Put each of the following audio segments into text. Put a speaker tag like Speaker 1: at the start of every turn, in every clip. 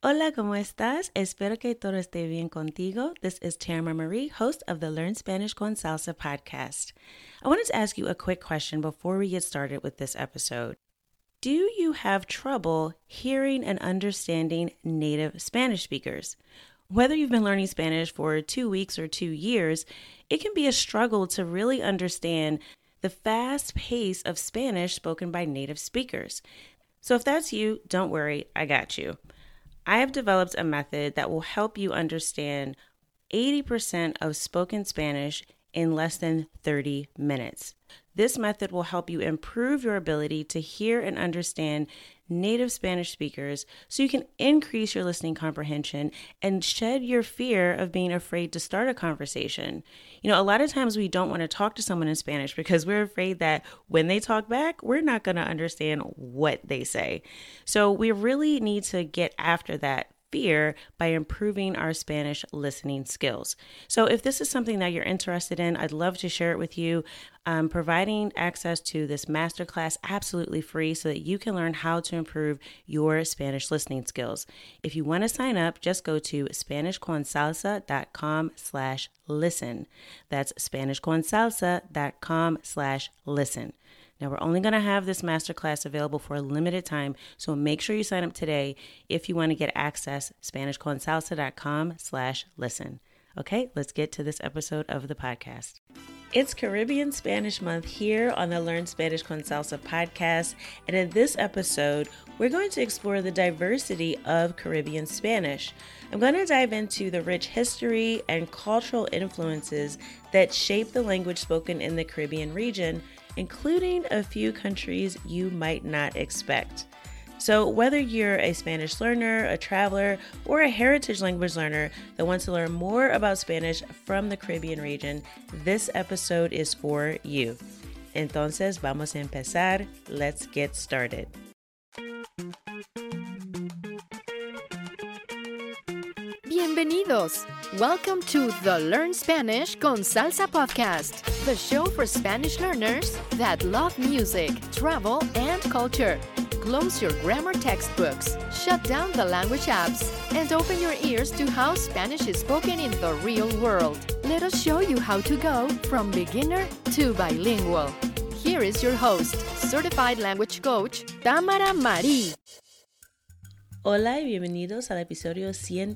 Speaker 1: Hola, ¿cómo estás? Espero que todo esté bien contigo. This is Tamara Marie, host of the Learn Spanish con Salsa podcast. I wanted to ask you a quick question before we get started with this episode. Do you have trouble hearing and understanding native Spanish speakers? Whether you've been learning Spanish for 2 weeks or 2 years, it can be a struggle to really understand the fast pace of Spanish spoken by native speakers. So if that's you, don't worry, I got you. I have developed a method that will help you understand 80% of spoken Spanish in less than 30 minutes. This method will help you improve your ability to hear and understand native Spanish speakers so you can increase your listening comprehension and shed your fear of being afraid to start a conversation. You know, a lot of times we don't want to talk to someone in Spanish because we're afraid that when they talk back, we're not going to understand what they say. So we really need to get after that fear by improving our Spanish listening skills. So if this is something that you're interested in, I'd love to share it with you. I'm providing access to this masterclass absolutely free so that you can learn how to improve your Spanish listening skills. If you want to sign up, just go to SpanishConSalsa.com/listen. That's SpanishConSalsa.com/listen. Now, we're only going to have this masterclass available for a limited time, so make sure you sign up today if you want to get access, SpanishConSalsa.com/listen. Okay, let's get to this episode of the podcast. It's Caribbean Spanish Month here on the Learn Spanish con Salsa podcast, and in this episode, we're going to explore the diversity of Caribbean Spanish. I'm going to dive into the rich history and cultural influences that shape the language spoken in the Caribbean region, including a few countries you might not expect. So whether you're a Spanish learner, a traveler, or a heritage language learner that wants to learn more about Spanish from the Caribbean region, this episode is for you. Entonces, vamos a empezar. Let's get started.
Speaker 2: Bienvenidos! Welcome to the Learn Spanish con Salsa podcast, the show for Spanish learners that love music, travel, and culture. Close your grammar textbooks, shut down the language apps, and open your ears to how Spanish is spoken in the real world. Let us show you how to go from beginner to bilingual. Here is your host, certified language coach, Tamara Marie.
Speaker 1: Hola y bienvenidos al episodio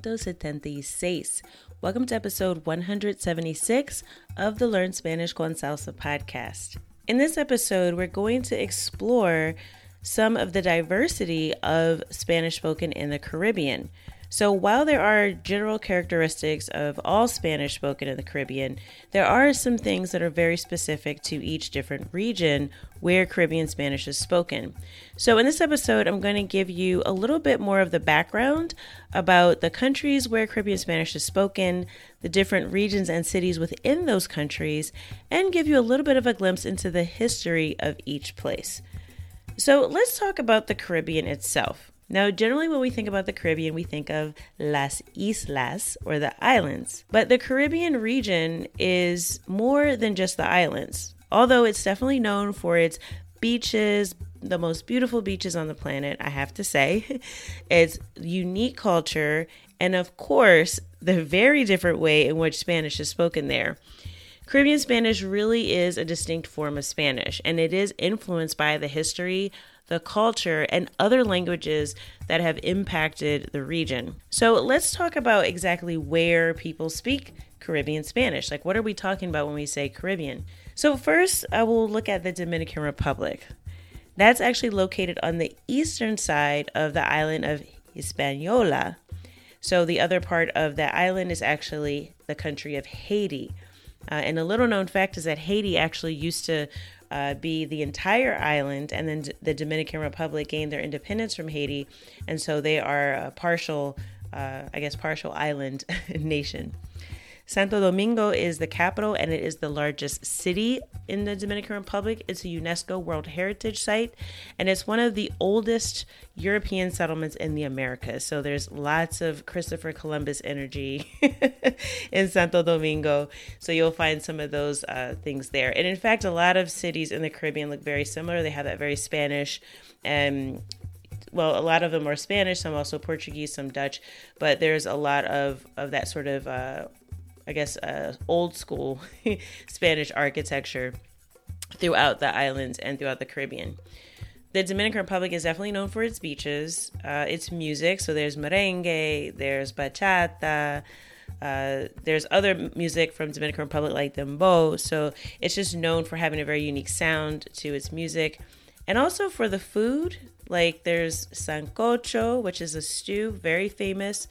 Speaker 1: 176. Welcome to episode 176 of the Learn Spanish con Salsa podcast. In this episode, we're going to explore some of the diversity of Spanish spoken in the Caribbean. So while there are general characteristics of all Spanish spoken in the Caribbean, there are some things that are very specific to each different region where Caribbean Spanish is spoken. So in this episode, I'm going to give you a little bit more of the background about the countries where Caribbean Spanish is spoken, the different regions and cities within those countries, and give you a little bit of a glimpse into the history of each place. So let's talk about the Caribbean itself. Now, generally when we think about the Caribbean, we think of las islas, or the islands. But the Caribbean region is more than just the islands, although it's definitely known for its beaches, the most beautiful beaches on the planet, I have to say, its unique culture, and of course, the very different way in which Spanish is spoken there. Caribbean Spanish really is a distinct form of Spanish, and it is influenced by the history, the culture, and other languages that have impacted the region. So let's talk about exactly where people speak Caribbean Spanish. Like, what are we talking about when we say Caribbean? So first, I will look at the Dominican Republic. That's actually located on the eastern side of the island of Hispaniola. So the other part of that island is actually the country of Haiti. And a little known fact is that Haiti actually used to be the entire island, and then the Dominican Republic gained their independence from Haiti, and so they are a partial island nation. Santo Domingo is the capital, and it is the largest city in the Dominican Republic. It's a UNESCO World Heritage Site, and it's one of the oldest European settlements in the Americas. So there's lots of Christopher Columbus energy in Santo Domingo. So you'll find some of those things there. And in fact, a lot of cities in the Caribbean look very similar. They have that very Spanish a lot of them are Spanish, some also Portuguese, some Dutch, but there's a lot of that sort of, old school Spanish architecture throughout the islands and throughout the Caribbean. The Dominican Republic is definitely known for its beaches, its music. So there's merengue, there's bachata, there's other music from Dominican Republic like dembow. So it's just known for having a very unique sound to its music. And also for the food, like there's sancocho, which is a stew, very famous,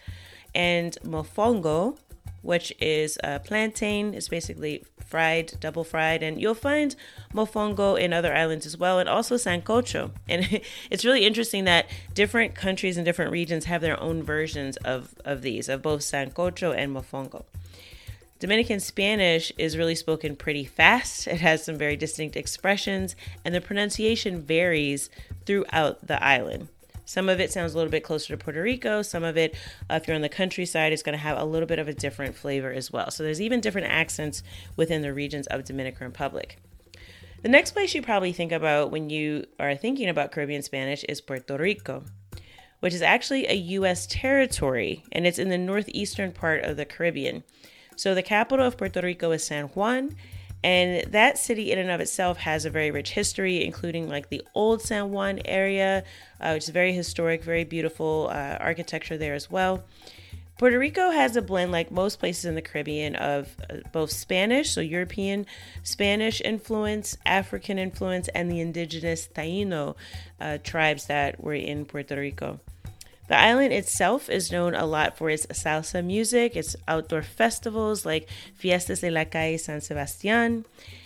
Speaker 1: and mofongo, which is plantain. It's basically fried, double fried, and you'll find mofongo in other islands as well, and also sancocho. And it's really interesting that different countries and different regions have their own versions of these, of both sancocho and mofongo. Dominican Spanish is really spoken pretty fast. It has some very distinct expressions, and the pronunciation varies throughout the island. Some of it sounds a little bit closer to Puerto Rico. Some of it, if you're on the countryside, is going to have a little bit of a different flavor as well. So there's even different accents within the regions of Dominican Republic. The next place you probably think about when you are thinking about Caribbean Spanish is Puerto Rico, which is actually a U.S. territory, and it's in the northeastern part of the Caribbean. So the capital of Puerto Rico is San Juan, and that city in and of itself has a very rich history, including like the old San Juan area, which is very historic, very beautiful architecture there as well. Puerto Rico has a blend, like most places in the Caribbean, of both Spanish, so European Spanish influence, African influence, and the indigenous Taino tribes that were in Puerto Rico. The island itself is known a lot for its salsa music, its outdoor festivals like Fiestas de la Calle San Sebastián.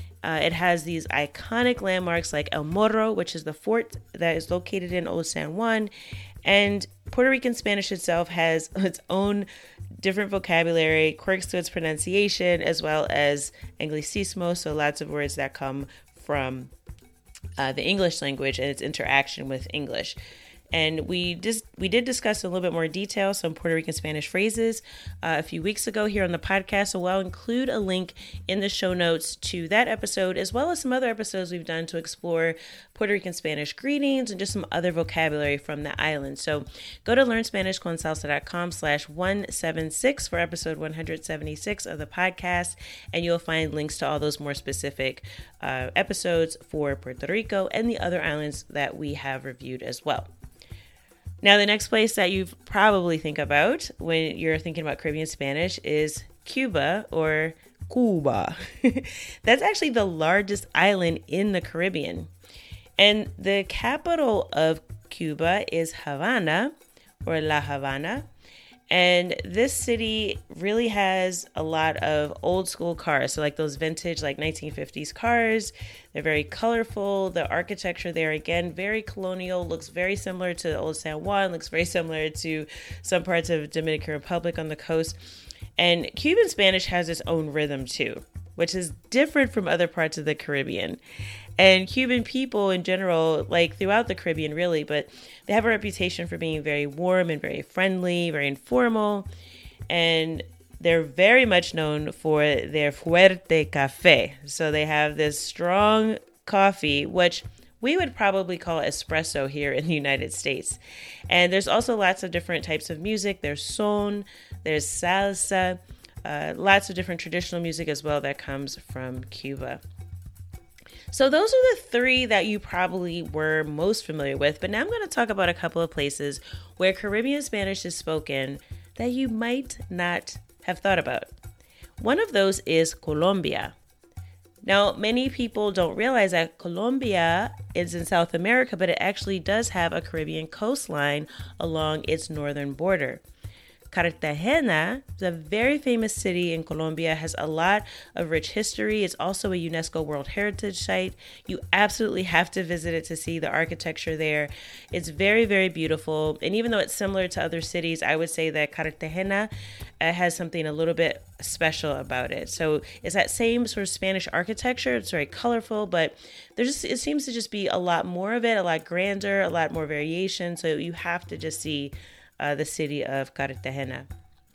Speaker 1: It has these iconic landmarks like El Morro, which is the fort that is located in Old San Juan. And Puerto Rican Spanish itself has its own different vocabulary, quirks to its pronunciation, as well as Anglicismo, so lots of words that come from the English language and its interaction with English. And we did discuss in a little bit more detail some Puerto Rican Spanish phrases a few weeks ago here on the podcast. So I'll include a link in the show notes to that episode, as well as some other episodes we've done to explore Puerto Rican Spanish greetings and just some other vocabulary from the island. So go to learnspanishconsalsa.com/176 for episode 176 of the podcast, and you'll find links to all those more specific episodes for Puerto Rico and the other islands that we have reviewed as well. Now, the next place that you probably think about when you're thinking about Caribbean Spanish is Cuba, or Cuba. That's actually the largest island in the Caribbean. And the capital of Cuba is Havana, or La Habana. And this city really has a lot of old school cars. So like those vintage, like 1950s cars. They're very colorful. The architecture there, again, very colonial, looks very similar to Old San Juan, looks very similar to some parts of Dominican Republic on the coast. And Cuban Spanish has its own rhythm too, which is different from other parts of the Caribbean. And Cuban people in general, like throughout the Caribbean really, but they have a reputation for being very warm and very friendly, very informal. And they're very much known for their fuerte café. So they have this strong coffee, which we would probably call espresso here in the United States. And there's also lots of different types of music. There's son, there's salsa, lots of different traditional music as well that comes from Cuba. So those are the three that you probably were most familiar with. But now I'm going to talk about a couple of places where Caribbean Spanish is spoken that you might not have thought about. One of those is Colombia. Now, many people don't realize that Colombia is in South America, but it actually does have a Caribbean coastline along its northern border. Cartagena is a very famous city in Colombia, has a lot of rich history. It's also a UNESCO World Heritage Site. You absolutely have to visit it to see the architecture there. It's very, very beautiful. And even though it's similar to other cities, I would say that Cartagena has something a little bit special about it. So it's that same sort of Spanish architecture. It's very colorful, but it seems to just be a lot more of it, a lot grander, a lot more variation. So you have to just see the city of Cartagena.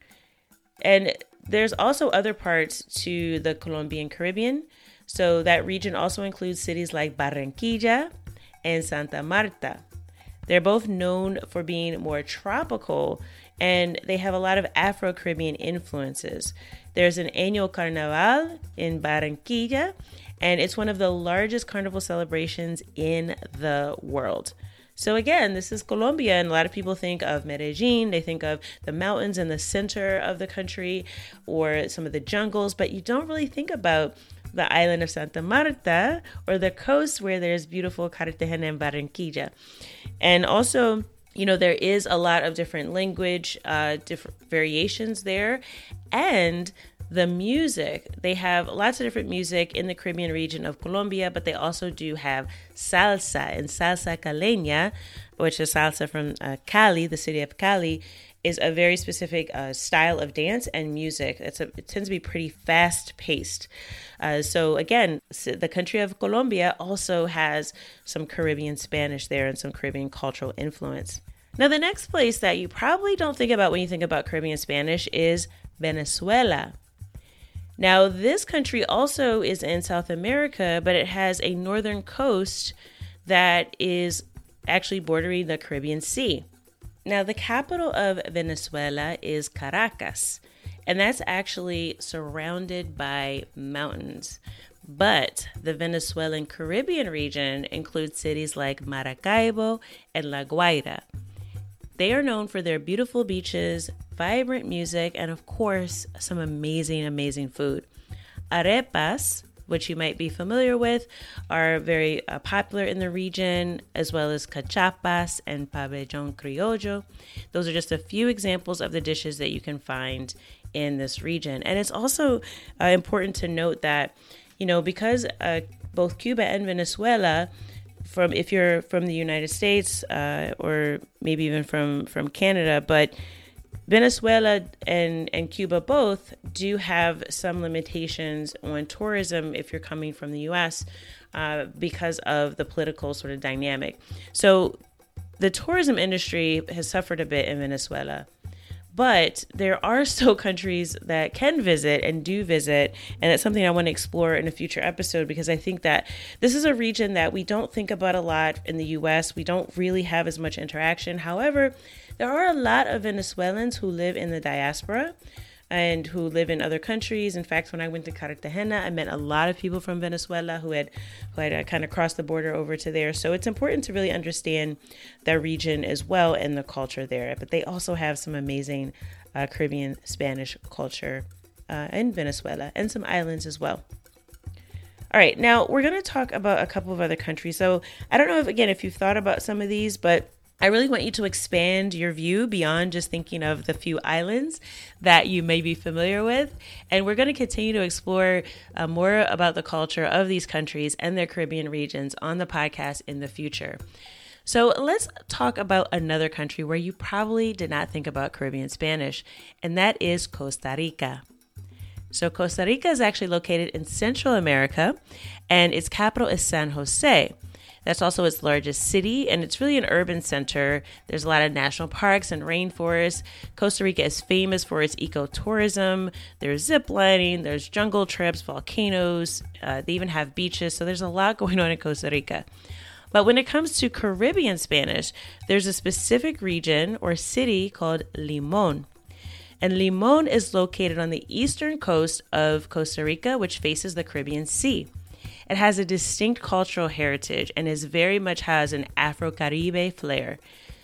Speaker 1: And there's also other parts to the Colombian Caribbean. So that region also includes cities like Barranquilla and Santa Marta. They're both known for being more tropical, and they have a lot of Afro-Caribbean influences. There's an annual carnaval in Barranquilla, and it's one of the largest carnival celebrations in the world. So again, this is Colombia, and a lot of people think of Medellin, they think of the mountains in the center of the country or some of the jungles, but you don't really think about the island of Santa Marta or the coast where there's beautiful Cartagena and Barranquilla. And also, there is a lot of different language, different variations there, and the music. They have lots of different music in the Caribbean region of Colombia, but they also do have salsa, and salsa caleña, which is salsa from Cali, the city of Cali, is a very specific style of dance and music. It tends to be pretty fast-paced. So again, the country of Colombia also has some Caribbean Spanish there and some Caribbean cultural influence. Now, the next place that you probably don't think about when you think about Caribbean Spanish is Venezuela. Now, this country also is in South America, but it has a northern coast that is actually bordering the Caribbean Sea. Now, the capital of Venezuela is Caracas, and that's actually surrounded by mountains. But the Venezuelan Caribbean region includes cities like Maracaibo and La Guaira. They are known for their beautiful beaches, vibrant music, and of course, some amazing food. Arepas, which you might be familiar with, are very popular in the region, as well as cachapas and pabellón criollo. Those are just a few examples of the dishes that you can find in this region. And it's also important to note that, because both Cuba and Venezuela, if you're from the United States or maybe even from Canada, but Venezuela and Cuba both do have some limitations on tourism if you're coming from the U.S. Because of the political sort of dynamic. So the tourism industry has suffered a bit in Venezuela. But there are still countries that can visit and do visit. And it's something I want to explore in a future episode, because I think that this is a region that we don't think about a lot in the U.S. We don't really have as much interaction. However, there are a lot of Venezuelans who live in the diaspora and who live in other countries. In fact, when I went to Cartagena, I met a lot of people from Venezuela who had kind of crossed the border over to there. So it's important to really understand that region as well and the culture there. But they also have some amazing Caribbean Spanish culture in Venezuela and some islands as well. All right, now we're going to talk about a couple of other countries. So I don't know if you've thought about some of these, but I really want you to expand your view beyond just thinking of the few islands that you may be familiar with. And we're going to continue to explore more about the culture of these countries and their Caribbean regions on the podcast in the future. So let's talk about another country where you probably did not think about Caribbean Spanish, and that is Costa Rica. So Costa Rica is actually located in Central America, and its capital is San Jose. That's also its largest city, and it's really an urban center. There's a lot of national parks and rainforests. Costa Rica is famous for its ecotourism. There's zip lining, there's jungle trips, volcanoes. They even have beaches, so there's a lot going on in Costa Rica. But when it comes to Caribbean Spanish, there's a specific region or city called Limón. And Limón is located on the eastern coast of Costa Rica, which faces the Caribbean Sea. It has a distinct cultural heritage and very much has an Afro-Caribe flair.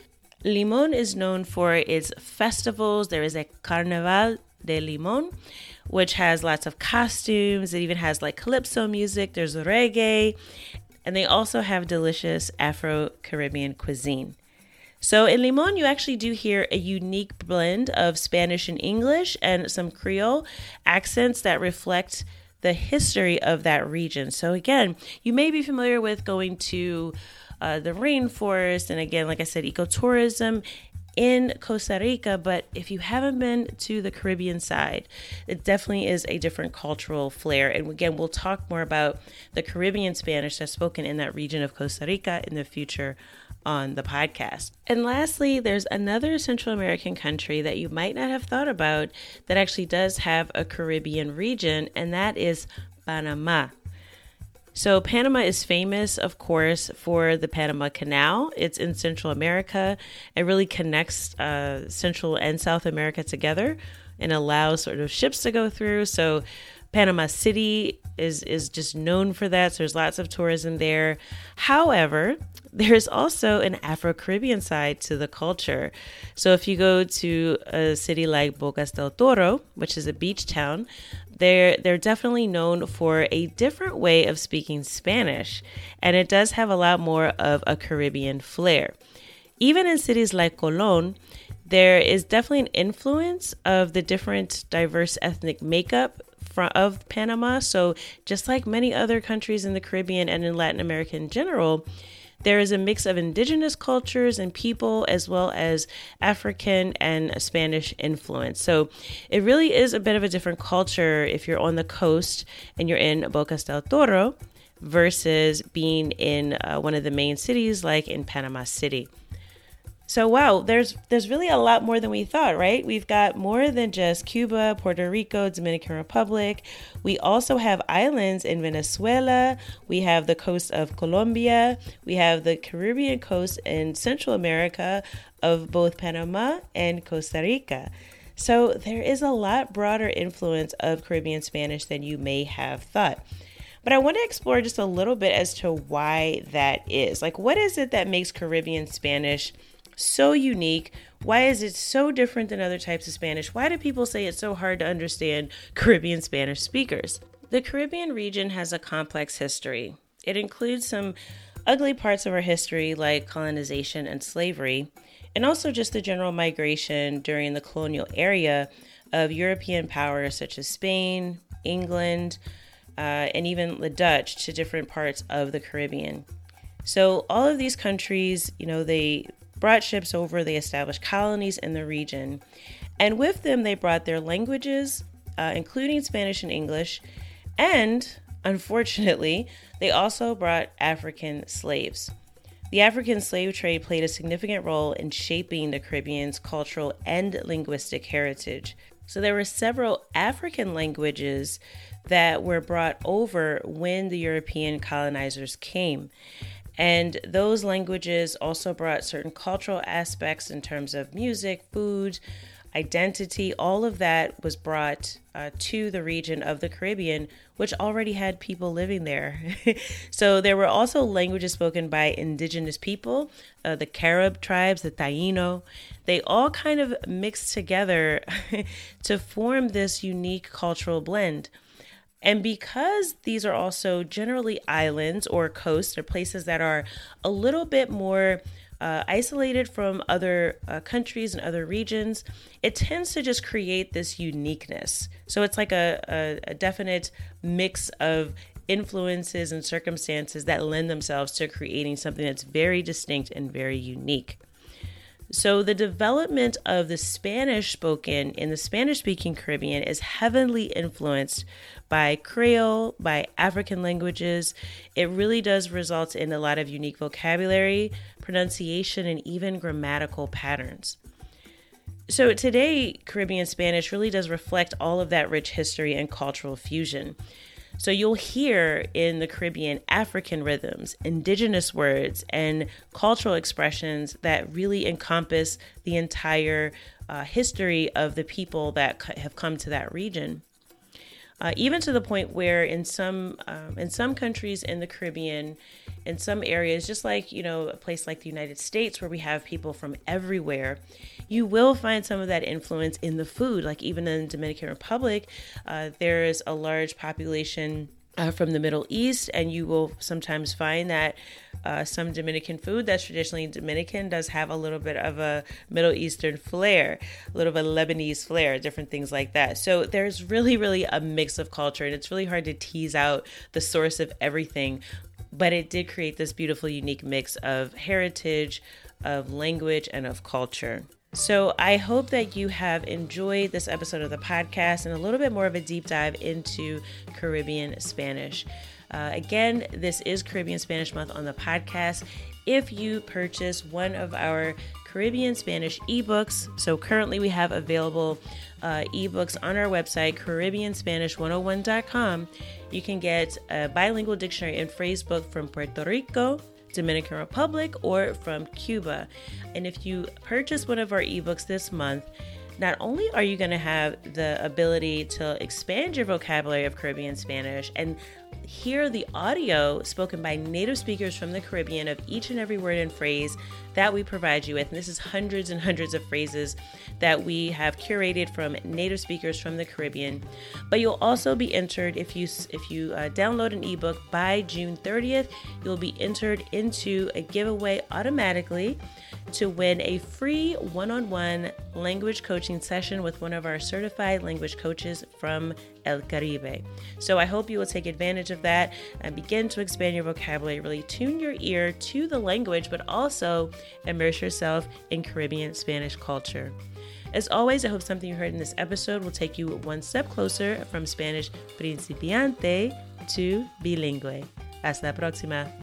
Speaker 1: Limón is known for its festivals. There is a Carnaval de Limón, which has lots of costumes. It even has calypso music. There's reggae. And they also have delicious Afro-Caribbean cuisine. So in Limón, you actually do hear a unique blend of Spanish and English and some Creole accents that reflect the history of that region. So again, you may be familiar with going to the rainforest and again, like I said, ecotourism in Costa Rica, but if you haven't been to the Caribbean side, it definitely is a different cultural flair. And again, we'll talk more about the Caribbean Spanish that's spoken in that region of Costa Rica in the future on the podcast. And lastly, there's another Central American country that you might not have thought about that actually does have a Caribbean region, and that is Panama. So Panama is famous, of course, for the Panama Canal. It's in Central America. It really connects Central and South America together and allows sort of ships to go through. So Panama City is just known for that. So there's lots of tourism there. However, there's also an Afro-Caribbean side to the culture. So if you go to a city like Bocas del Toro, which is a beach town, they're definitely known for a different way of speaking Spanish. And it does have a lot more of a Caribbean flair. Even in cities like Colón, there is definitely an influence of the different diverse ethnic makeup of Panama. So just like many other countries in the Caribbean and in Latin America in general, there is a mix of indigenous cultures and people as well as African and Spanish influence. So it really is a bit of a different culture if you're on the coast and you're in Bocas del Toro versus being in one of the main cities like in Panama City. So wow, there's really a lot more than we thought, right? We've got more than just Cuba, Puerto Rico, Dominican Republic. We also have islands in Venezuela. We have the coast of Colombia. We have the Caribbean coast in Central America of both Panama and Costa Rica. So there is a lot broader influence of Caribbean Spanish than you may have thought. But I want to explore just a little bit as to why that is. Like, what is it that makes Caribbean Spanish so unique? Why is it so different than other types of Spanish? Why do people say it's so hard to understand Caribbean Spanish speakers? The Caribbean region has a complex history. It includes some ugly parts of our history like colonization and slavery, and also just the general migration during the colonial era of European powers such as Spain, England, and even the Dutch to different parts of the Caribbean. So all of these countries, they brought ships over, they established colonies in the region, and with them they brought their languages, including Spanish and English, and unfortunately, they also brought African slaves. The African slave trade played a significant role in shaping the Caribbean's cultural and linguistic heritage. So there were several African languages that were brought over when the European colonizers came. And those languages also brought certain cultural aspects in terms of music, food, identity. All of that was brought to the region of the Caribbean, which already had people living there. So there were also languages spoken by indigenous people, the Carib tribes, the Taino. They all kind of mixed together to form this unique cultural blend. And because these are also generally islands or coasts or places that are a little bit more isolated from other countries and other regions, it tends to just create this uniqueness. So it's like a definite mix of influences and circumstances that lend themselves to creating something that's very distinct and very unique. So the development of the Spanish spoken in the Spanish-speaking Caribbean is heavily influenced by Creole, by African languages. It really does result in a lot of unique vocabulary, pronunciation, and even grammatical patterns. So today, Caribbean Spanish really does reflect all of that rich history and cultural fusion. So you'll hear in the Caribbean African rhythms, indigenous words, and cultural expressions that really encompass the entire history of the people that have come to that region. Even to the point where in some countries in the Caribbean, in some areas, just like, a place like the United States where we have people from everywhere, you will find some of that influence in the food. Like even in the Dominican Republic, there is a large population from the Middle East, and you will sometimes find that some Dominican food that's traditionally Dominican does have a little bit of a Middle Eastern flair, a little bit of Lebanese flair, different things like that. So there's really, really a mix of culture, and it's really hard to tease out the source of everything. But it did create this beautiful, unique mix of heritage, of language, and of culture. So I hope that you have enjoyed this episode of the podcast and a little bit more of a deep dive into Caribbean Spanish. Again, this is Caribbean Spanish Month on the podcast. If you purchase one of our Caribbean Spanish ebooks. So currently we have available ebooks on our website, CaribbeanSpanish101.com. You can get a bilingual dictionary and phrase book from Puerto Rico, Dominican Republic, or from Cuba. And if you purchase one of our ebooks this month, not only are you going to have the ability to expand your vocabulary of Caribbean Spanish and hear the audio spoken by native speakers from the Caribbean of each and every word and phrase that we provide you with. And this is hundreds and hundreds of phrases that we have curated from native speakers from the Caribbean. But you'll also be entered, if you download an ebook by June 30th, you'll be entered into a giveaway automatically to win a free one-on-one language coaching session with one of our certified language coaches from El Caribe. So I hope you will take advantage of that and begin to expand your vocabulary, really tune your ear to the language, but also immerse yourself in Caribbean Spanish culture. As always, I hope something you heard in this episode will take you one step closer from Spanish principiante to bilingüe. Hasta la próxima.